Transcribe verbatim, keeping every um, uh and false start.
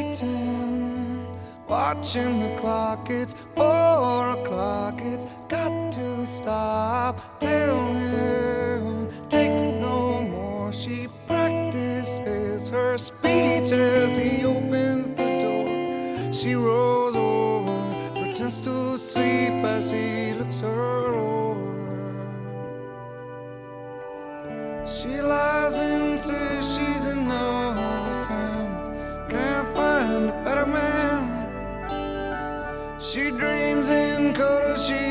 waiting, watching the clock. It's four o'clock. It's got to stop. Tell him, take no more. She practices her speech as he opens the door. She rolls over, pretends to sleep as he looks her over. She lies and says she's in love with him, can't find a better man. She dreams in color, she